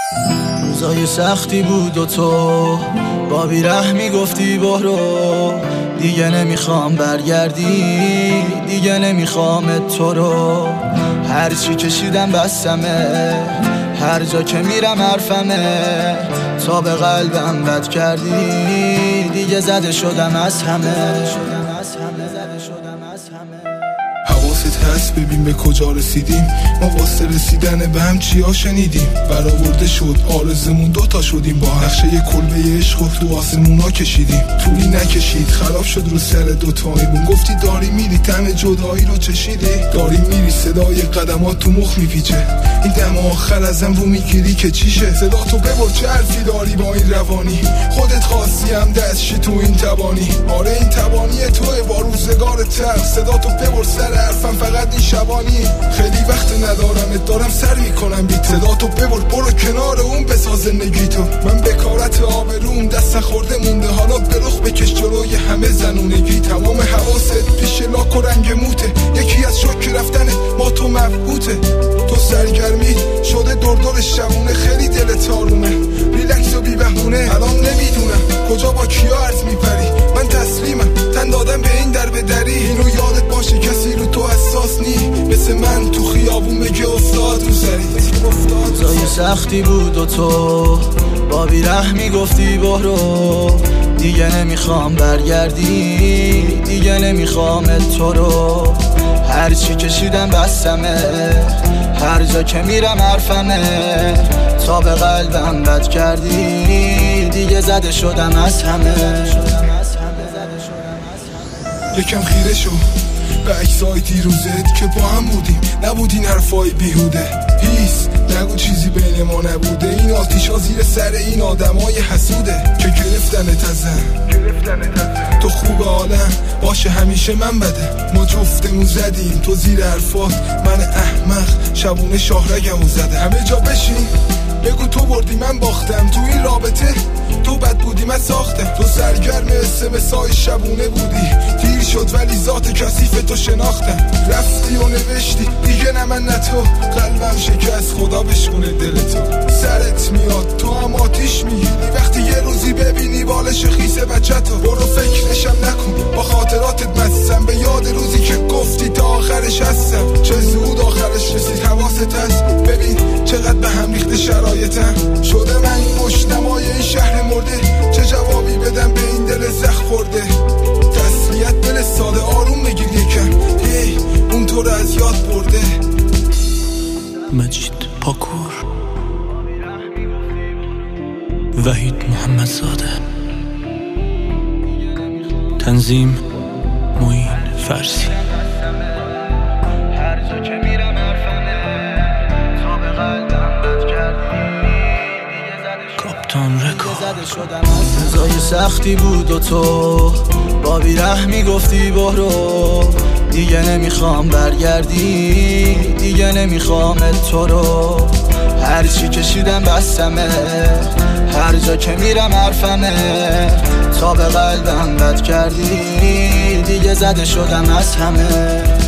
روزای سختی بود و تو با بیرحمی گفتی برو، دیگه نمیخوام برگردی، دیگه نمیخوام تو رو. هرچی کشیدم بسمه، هر جا که میرم حرفمه، تا به قلبم بد کردی، دیگه زده شدم از همه. حواست هست ببین به کجا رسیدیم، ما واسه رسیدن به هم چیا شنیدیم. برآورده شد آرزمون دوتا شدیم، با نقشه کلبه عشق تو آسمونا کشیدیم. طولی نکشید خراب شد رو سر دوتایمون، گفتی داری میری طعم جدایی رو چشیدی، داری میری صدای قدمات تو مخ میپیچه، این دم آخر ازم رو میگیری که چیشه. صدا تو ببر چه حرفی داری با این روانی، خودت خواستی هم دستشی تو این تبانی. آره این تبانی توه با روزگار تر، صدا تو ببر سر حرفم فقط این شبانی. خیلی وقت ندارم دارم سر میکنم بیت، صدا تو ببر برو کنار اون بساز زندگی تو. من بکارت آبروم دست نخورده مونده، حالا برخ بکش جلوی همه زنونگی. تمام حواست پیش لاک و رنگ موته، یکی از شوک رفتن ما تو مبهوته. تو سرگرمی شده دور شبونه، خیلی دلت آرومه، ریلکس و بی بهونه. الان نمیدونم کجا با کیا عرض میپری، من تسلیمم تن دادم به این در به دری. اینو یادت باشه کسی رو تو حساس نی، مثل من تو خیابون بگه افتاد رو سرید. روزای سختی بود و تو با بیرحمی گفتی برو، دیگه نمیخوام برگردی، دیگه نمیخوام تو رو. هرچی کشیدم بسمه، هر جا که میرم حرفمه، تا به قلبم بد کردی، دیگه زده شدم از همه. یکم خیره شو به عکسای دیروزت که با هم بودیم، نبودین حرفای بیهوده. هیس نگو چیزی بین ما نبوده، این آتیشا زیر سر این آدمای حسوده که گرفتنت ازم. تو خوب عالم باشه همیشه من بده، ما جفتمون زدیم تو زیر حرفات، من احمق شبونه شاهرگمو زده. همه جا بشین بگو تو بردی من باختم، تو این رابطه تو بد بودی من ساختم. تو سرگرم اسمسای شبونه بودی، دیر شد ولی ذات کثیف تو شناختم. رفتی و نوشتی دیگه نه من نه تو، قلبم شکست خدا بشکونه دل تو. سرت میاد تو هم آتیش میگیری وقتی یه روزی ببینی بالش خیس بچه تو. برو فکرشم نکن با خاطراتت مستم، به یاد روزی که گفتی تا آخرش هستم. چه زود آخرش رسید حواست هست، ببین چقدر به هم ریخته شرایطم. شده من این مشتمای این شهر مرده، چه جوابی بدم به این دل زخم خورده. تسلیت دل ساده آروم بگیر یکم، هی اون تو رو از یاد برده. مجید پاکور، وحید محمدزاده، تنظیم معین فرسی. کاپتان رکورد. روزای سختی بود و تو با بیرحمی گفتی برو، دیگه نمیخوام برگردی، دیگه نمیخوام تو رو. هرچی کشیدم بسمه، هر جا که میرم حرفمه، تا به قلبم بد کردی، دیگه زده شدم از همه.